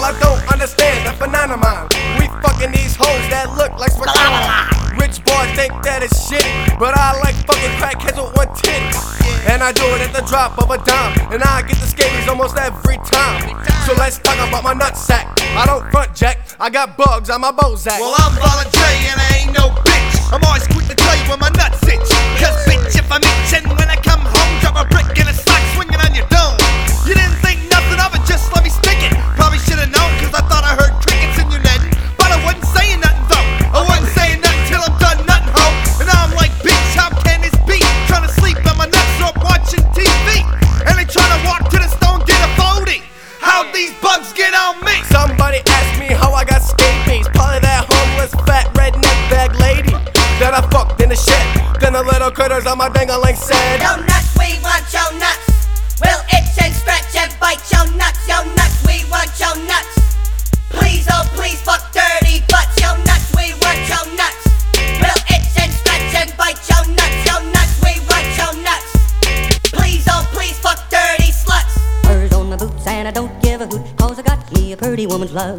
I don't understand the phenomenon. We fucking these hoes that look like spaghetti. Rich boys think that it's shitty, but I like fucking crackheads with one titty. And I do it at the drop of a dime, and I get the scabies almost every time. So let's talk about my nutsack. I don't front jack, I got bugs on my Bozak. Well, I'm voluntary and I ain't no bitch. I'm always quick to tell you when my nuts itch. Cause bitch, if I'm itching when I come home, drop a brick in a sock swinging on your dome. You didn't think nothing of it, just let me stick it. Probably should've known cause I thought I heard crickets in your netting. But I wasn't saying nothing though. I wasn't saying nothing till I'm done nothing, ho. And now I'm like, bitch, how can this be? Trying to sleep on my nuts up watching TV. And they trying to walk to the stone, get a 40. How'd these bugs get on me? Somebody asked me how I got scabies. Probably that homeless fat redneck bag lady that I fucked in the shed. Then the little critters on my ding-a-ling said, Yo nuts, we want your nuts. We'll itch and scratch and bite your nuts. Yo nuts, we want your nuts. Please, oh please, fuck dirty butts. Yo nuts, we want your nuts. We'll itch and scratch and bite your nuts. Yo nuts, we want your nuts. Please, oh please, fuck dirty sluts. Furs on my boots and I don't give a hoot, cause I got me a pretty woman's love.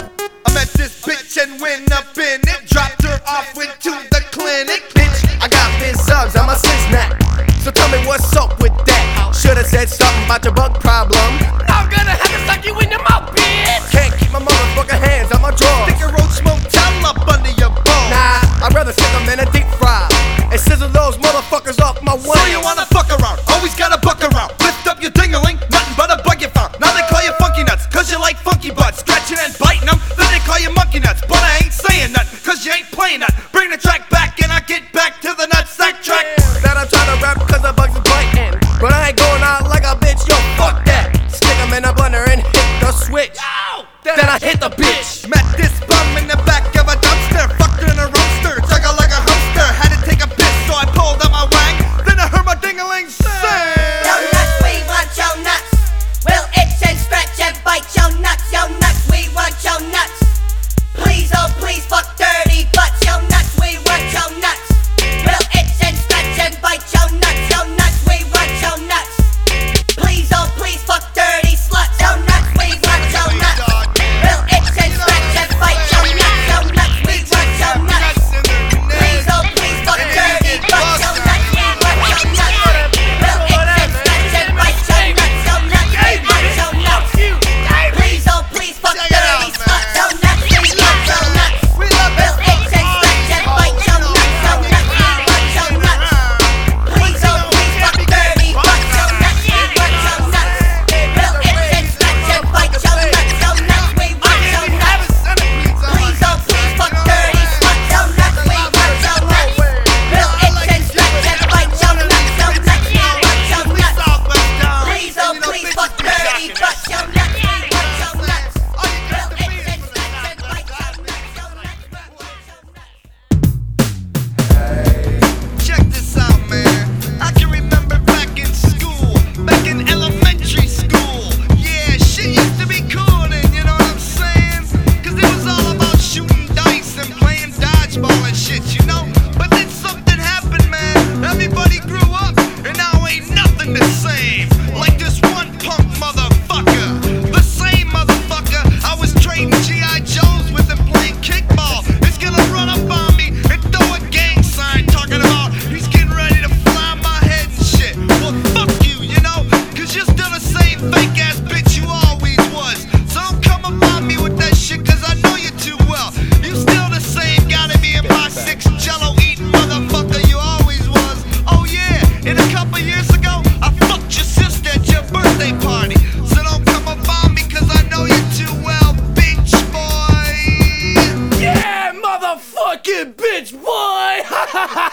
I met this bitch and went up in it. Dropped her off, went to the clinic. bitch, I got biz subs on my snack. So tell me what's up with that. Should've said something about your bug problem. I'm gonna have to suck you in your mouth, bitch. Can't keep my motherfucking hands on my drawers. Stick a roach motel up under your balls. Nah, I'd rather stick them in a deep fry and sizzle those motherfuckers off my way. So you wanna fuck around, always gotta buck around. Lift up your ding-a-ling, nothing but a bug you found. Now they call you funky nuts, cause you like funky butts. Scratching and biting them, then they call you monkey nuts. But I ain't saying nothing, cause you ain't playing nothing. Bring the track back and I get back to the nutsack track. That I'm trying to rap cause the bugs are biting, but I ain't going out like a bitch, yo fuck that. Stick them in a blender and hit the switch, then I hit the bitch. Met this bum in the back of a dumpster, fucked her in a roaster, dug her like a hamster. Had to take a piss, so I pulled out my wang. Then I heard my ding-a-ling sing. Yo nuts, we want your nuts. We'll itch and scratch and bite your nuts. Yo nuts, we want your nuts. Please, oh please, fuck dirty butts. Yo nuts, we want your nuts. We'll itch and scratch and bite your nuts. Yo nuts, we want your nuts. Please, oh please, fuck dirty sluts. Yo nuts, we want your nuts. We'll itch and scratch and bite your nuts. Yo nuts, we want your nuts. Please, oh please, fuck dirty butts. Yo nuts, we want your nuts. We'll itch and scratch and bite your nuts. Yo nuts, we want your nuts. Please, oh please, fuck dirty sluts. Yo nuts, we want your nuts. We'll itch and scratch and bite your nuts. Yo nuts, we want your nuts. Please, oh please, fuck dirty butts. Yo nuts, we want your nuts. We'll itch and scratch and bite your nuts. Yo nuts, we want your nuts. Please, oh please, fuck dirty sluts. Yo nuts, we want your nuts. We'll itch and scratch and bite your nuts. Yo nuts, we want your nuts. Please, oh please, fuck dirty butts. Yo nuts, we want your nuts. We'll itch and scratch and bite your nuts. Yo nuts, we want your nuts. Check this out, man. I can remember back in school, back in elementary school. Yeah, shit used to be cool then, you know what I'm saying? Cause it was all about shooting dice and playing dodgeball and shit, you know? But then something happened, man. Everybody grew up, and now ain't nothing the same. Like this one punk motherfucker. The same motherfucker I was trading G.I. Joes with and playing kickball. It's gonna run up on me and throw a gang sign talking about he's getting ready to fly my head and shit. Well, fuck you, you know? Cause you're still the same fake ass bitch you always was. So don't come upon me with that shit cause I know you too well. You still the same, gotta be in my 6 jello eating motherfucker you always was. Oh yeah, and a couple years ago, I fucked your sister at your birthday party. So don't come upon me cause I know you too well, bitch boy. Yeah, motherfucking bitch boy.